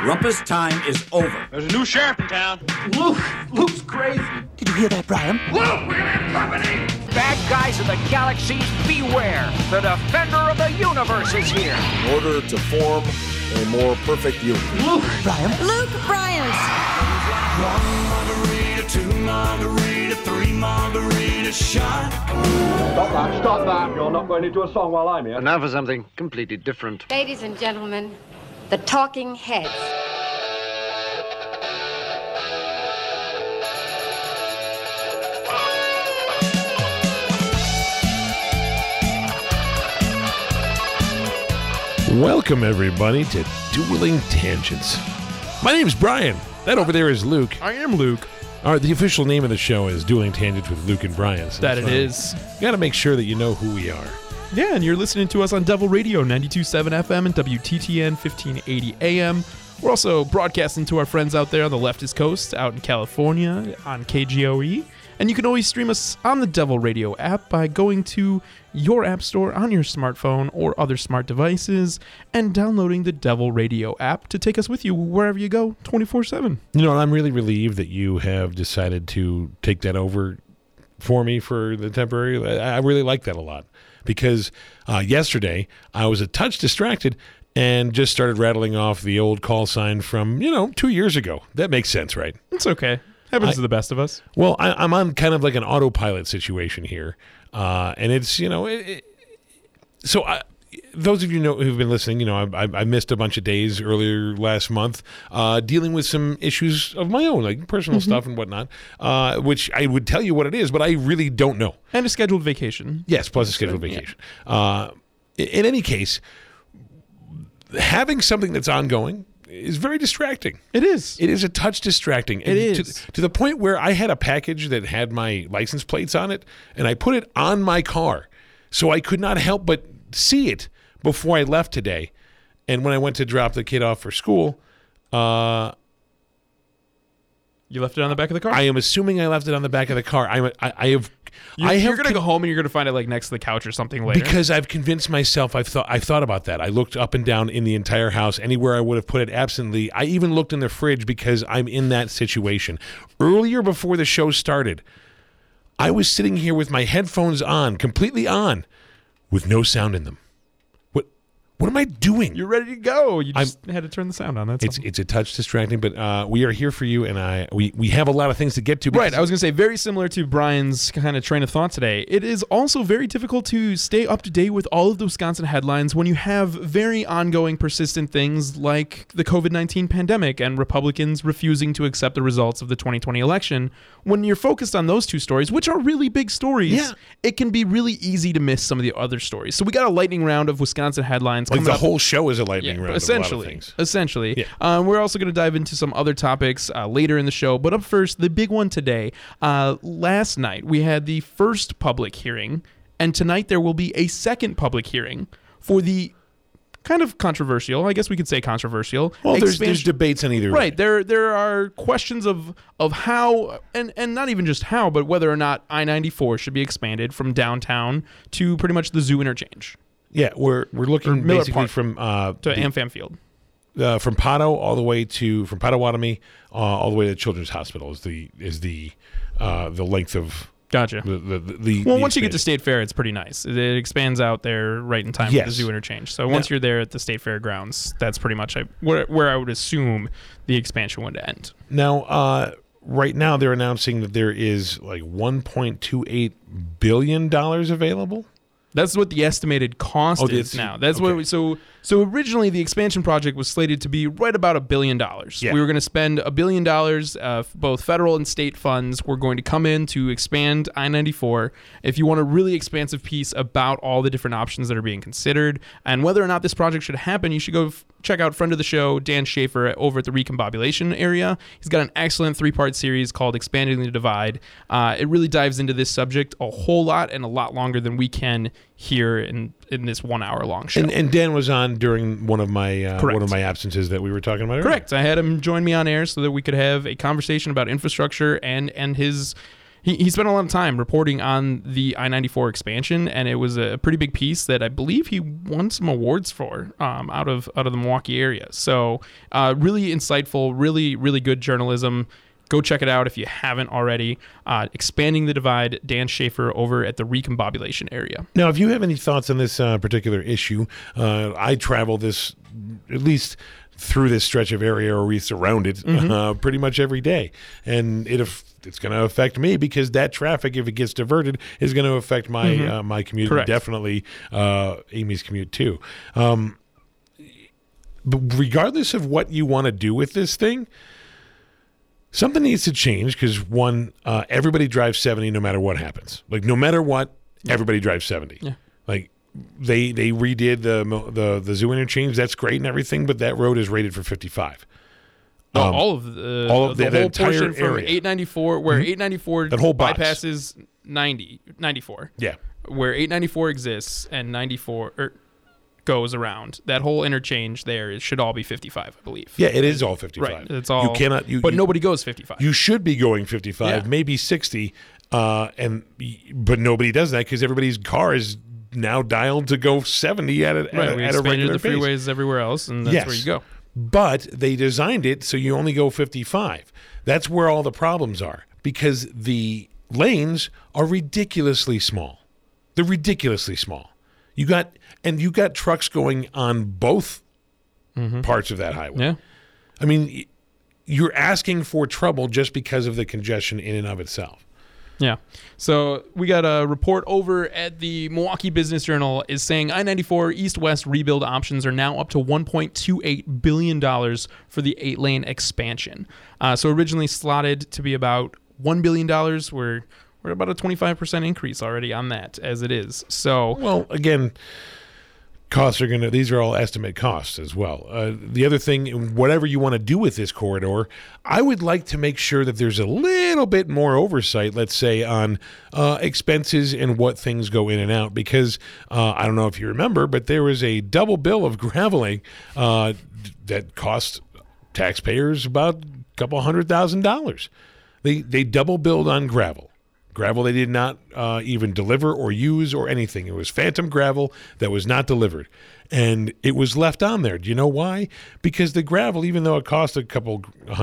Rumpus time is over. There's a new sheriff in town. Luke's crazy. Did you hear that, Brian? Luke, we're gonna have company! Bad guys of the galaxies, beware! The defender of the universe is here! In order to form a more perfect union. Brian? Luke Bryant. 1 margarita, 2 margarita, 3 margarita shot. Stop that. You're not going into a song while I'm here. And now for something completely different. Ladies and gentlemen, the Talking Heads. Welcome, everybody, to Dueling Tangents. My name's Brian. That over there is Luke. I am Luke. The official name of the show is Dueling Tangents with Luke and Brian. So That it is. You got to make sure that you know who we are. Yeah, and you're listening to us on Devil Radio 92.7 FM and WTTN 1580 AM. We're also broadcasting to our friends out there on the leftist coast, out in California, on KGOE. And you can always stream us on the Devil Radio app by going to your app store on your smartphone or other smart devices and downloading the Devil Radio app to take us with you wherever you go 24/7. You know, I'm really relieved that you have decided to take that over for me for the temporary. I really like that a lot because yesterday I was a touch distracted and just started rattling off the old call sign from, 2 years ago. That makes sense, right? It's okay. Happens to the best of us. Well, I'm on kind of like an autopilot situation here. And it's, those of you who've been listening, I missed a bunch of days earlier last month dealing with some issues of my own, like personal stuff and whatnot, which I would tell you what it is, but I really don't know. And a scheduled vacation. Yes, plus a scheduled vacation. Yeah. In any case, having something that's ongoing is very distracting. It is. It is a touch distracting. It is. To the point where I had a package that had my license plates on it, and I put it on my car, so I could not help but see it before I left today. And when I went to drop the kid off for school, you left it on the back of the car? I am assuming I left it on the back of the car. You're going to go home and you're going to find it like next to the couch or something later. Because I've convinced myself, I've thought about that. I looked up and down in the entire house, anywhere I would have put it absently. I even looked in the fridge because I'm in that situation. Earlier before the show started, I was sitting here with my headphones on, completely on, with no sound in them. What am I doing? You're ready to go. You just had to turn the sound on. It's a touch distracting, but we are here for you, and we have a lot of things to get to. Right. I was going to say, very similar to Brian's kind of train of thought today, it is also very difficult to stay up to date with all of the Wisconsin headlines when you have very ongoing, persistent things like the COVID-19 pandemic and Republicans refusing to accept the results of the 2020 election. When you're focused on those two stories, which are really big stories, it can be really easy to miss some of the other stories. So we got a lightning round of Wisconsin headlines. Like the whole show is a lightning round. Essentially. Yeah. We're also going to dive into some other topics later in the show. But up first, the big one today. Last night, we had the first public hearing. And tonight, there will be a second public hearing for the kind of controversial, I guess we could say controversial. Well, there's debates on either right. way. There are questions of how, and not even just how, but whether or not I-94 should be expanded from downtown to pretty much the zoo interchange. Yeah, we're looking basically Park from to AmFam Field, from Potto all the way from Potawatomi all the way to Children's Hospital is the length of. Gotcha. Once you get to State Fair, it's pretty nice. It expands out there right in time for the zoo interchange. So once you're there at the State Fair grounds, that's pretty much where I would assume the expansion would end. Now, right now they're announcing that there is like $1.28 billion available. That's what the estimated cost is now. That's okay. So originally the expansion project was slated to be right about $1 billion. Yeah. We were going to spend $1 billion, both federal and state funds were going to come in to expand I-94. If you want a really expansive piece about all the different options that are being considered and whether or not this project should happen, you should go check out friend of the show, Dan Schaefer, over at the Recombobulation area. He's got an excellent 3-part series called Expanding the Divide. It really dives into this subject a whole lot and a lot longer than we can here in this 1 hour long show. And Dan was on during one of my absences that we were talking about earlier. Correct. I had him join me on air so that we could have a conversation about infrastructure and his He spent a lot of time reporting on the I-94 expansion, and it was a pretty big piece that I believe he won some awards for out of the Milwaukee area. So really insightful, really, really good journalism. Go check it out if you haven't already. Expanding the Divide, Dan Schaefer over at the Recombobulation area. Now, if you have any thoughts on this particular issue, I travel this, at least through this stretch of area or we surround it pretty much every day. And it's going to affect me because that traffic, if it gets diverted, is going to affect my my commute. Correct. Definitely Amy's commute too. But regardless of what you want to do with this thing, something needs to change because, one, everybody drives 70 no matter what happens. Like, no matter what, everybody drives 70. Yeah. Like, they redid the zoo interchange. That's great and everything, but that road is rated for 55. All of the whole portion from area. 894, where 894 that whole box bypasses 94. Yeah. Where 894 exists and 94 goes around. That whole interchange there should all be 55, I believe. Yeah, it is all 55. Right. It's all. You cannot. But nobody goes 55. You should be going 55, maybe 60, but nobody does that because everybody's car is now dialed to go 70 at a regular the pace. Freeways everywhere else, and that's where you go. But they designed it so you only go 55. That's where all the problems are because the lanes are ridiculously small. They're ridiculously small. You got trucks going on both parts of that highway. Yeah. I mean, you're asking for trouble just because of the congestion in and of itself. Yeah. So we got a report over at the Milwaukee Business Journal is saying I-94 east-west rebuild options are now up to $1.28 billion for the 8-lane expansion. So originally slotted to be about $1 billion. We're about a 25% increase already on that as it is. So, well, again, costs are these are all estimate costs as well. The other thing, whatever you want to do with this corridor, I would like to make sure that there's a little bit more oversight, let's say, on expenses and what things go in and out. Because I don't know if you remember, but there was a double bill of graveling that cost taxpayers about a couple $100,000. They double billed on gravel. Gravel they did not even deliver or use or anything. It was phantom gravel that was not delivered. And it was left on there. Do you know why? Because the gravel, even though it cost a couple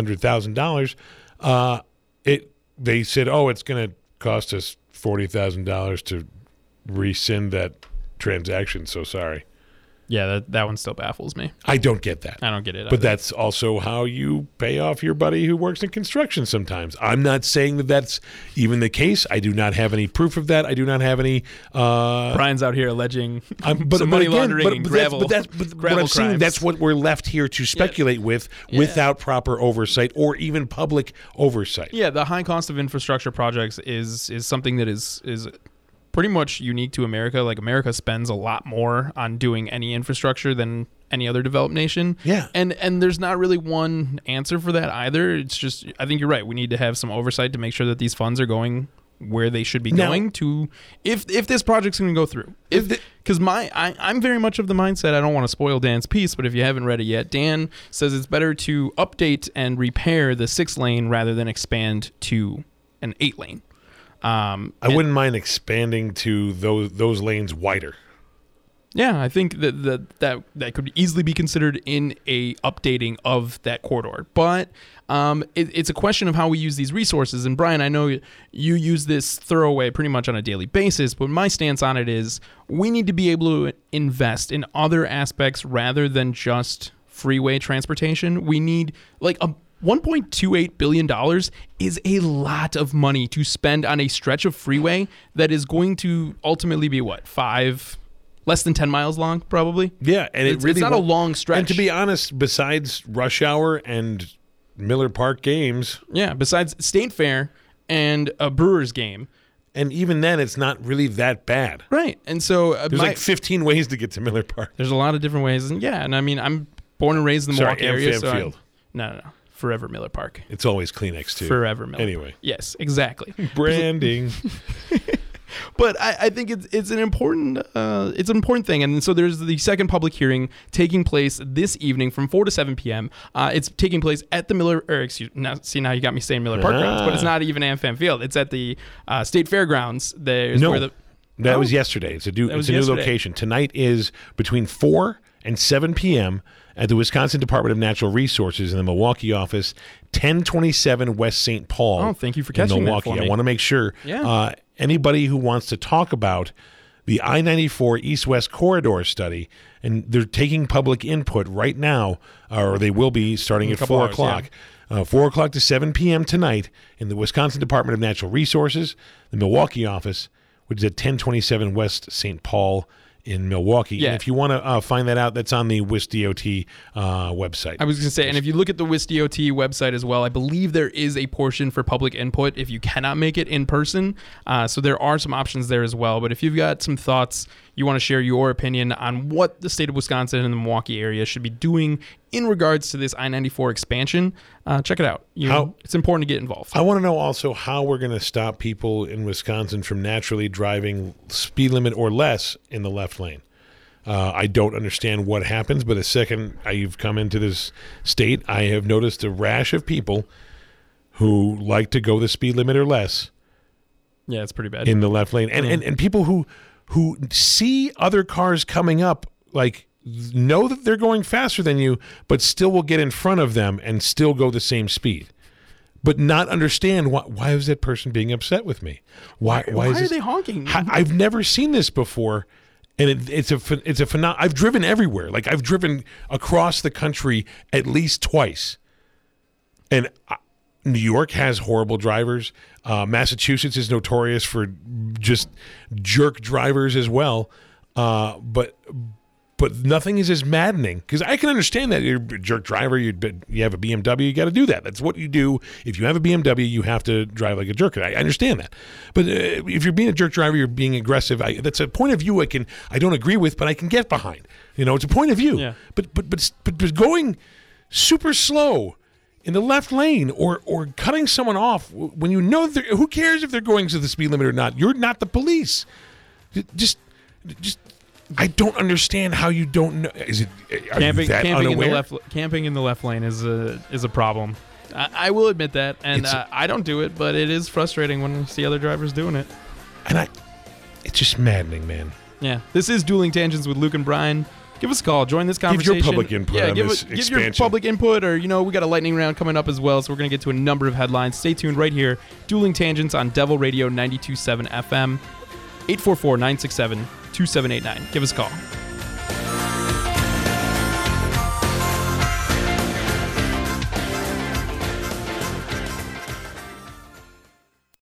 $100,000, they said, it's going to cost us $40,000 to rescind that transaction. So sorry. Yeah, that one still baffles me. I don't get that. I don't get it But either. that's also how you pay off your buddy who works in construction sometimes. I'm not saying that that's even the case. I do not have any proof of that. I do not have any... Brian's out here alleging some money laundering and gravel what I'm saying, that's what we're left here to speculate without proper oversight or even public oversight. Yeah, the high cost of infrastructure projects is something that is pretty much unique to America. Like, America spends a lot more on doing any infrastructure than any other developed nation. Yeah. And there's not really one answer for that either. It's just, I think you're right. We need to have some oversight to make sure that these funds are going where they should be going to, if this project's going to go through. Because I'm very much of the mindset, I don't want to spoil Dan's piece, but if you haven't read it yet, Dan says it's better to update and repair the 6-lane rather than expand to an 8-lane. I wouldn't mind expanding to those lanes wider. Yeah, I think that could easily be considered in a updating of that corridor. But it's a question of how we use these resources. And Brian, I know you use this throwaway pretty much on a daily basis, but my stance on it is we need to be able to invest in other aspects rather than just freeway transportation. We need $1.28 billion is a lot of money to spend on a stretch of freeway that is going to ultimately be less than 10 miles long, probably. Yeah, and it's not a long stretch. And to be honest, besides rush hour and Miller Park games. Yeah, besides State Fair and a Brewers game. And even then, it's not really that bad. Right. And so there's 15 ways to get to Miller Park. There's a lot of different ways. And yeah, and I mean, I'm born and raised in the Milwaukee area. Field. No. Forever Miller Park. It's always Kleenex too. Forever Miller Anyway. Park. Yes, exactly. Branding. But I think it's an important thing. And so there's the second public hearing taking place this evening from 4 to 7 p.m. It's taking place at the Miller, now you got me saying Miller Park grounds, but it's not even AmFam Field. It's at the State Fairgrounds. That was yesterday. It's a new location. Tonight is between 4 and 7 p.m. at the Wisconsin Department of Natural Resources in the Milwaukee office, 1027 West St. Paul. Oh, thank you for catching Milwaukee. that for me. I want to make sure anybody who wants to talk about the I-94 East-West Corridor study, and they're taking public input right now, or they will be starting at 4 o'clock. 4 o'clock to 7 p.m. tonight in the Wisconsin Department of Natural Resources, the Milwaukee office, which is at 1027 West St. Paul in Milwaukee. Yeah. And if you want to find that out, that's on the WisDOT website. I was going to say, and if you look at the WisDOT website as well, I believe there is a portion for public input if you cannot make it in person. So there are some options there as well. But if you've got some thoughts, you want to share your opinion on what the state of Wisconsin and the Milwaukee area should be doing in regards to this I-94 expansion, check it out. It's important to get involved. I want to know also how we're going to stop people in Wisconsin from naturally driving speed limit or less in the left lane. I don't understand what happens, but the second you've come into this state, I have noticed a rash of people who like to go the speed limit or less. Yeah, it's pretty bad. In the left lane. And people who see other cars coming up, like, know that they're going faster than you, but still will get in front of them and still go the same speed, but not understand why is that person being upset with me? Why are they honking? I've never seen this before, and it's a phenomenon. I've driven everywhere. Like, I've driven across the country at least twice, and New York has horrible drivers. Massachusetts is notorious for just jerk drivers as well, but nothing is as maddening, because I can understand that you're a jerk driver. You have a BMW, you got to do that. That's what you do. If you have a BMW, you have to drive like a jerk. I understand that. But if you're being a jerk driver, you're being aggressive. That's a point of view I don't agree with, but I can get behind. It's a point of view. Yeah. But going super slow in the left lane or cutting someone off when you know that who cares if they're going to the speed limit or not? You're not the police. Just. I don't understand how you don't know. Camping in the left lane is a problem. I will admit that, and I don't do it, but it is frustrating when you see other drivers doing it. And it's just maddening, man. Yeah, this is Dueling Tangents with Luke and Brian. Give us a call. Join this conversation. Give your public input on this expansion. Give your public input, or we got a lightning round coming up as well, so we're going to get to a number of headlines. Stay tuned right here. Dueling Tangents on Devil Radio 92.7 FM. 844-967-2789. Give us a call.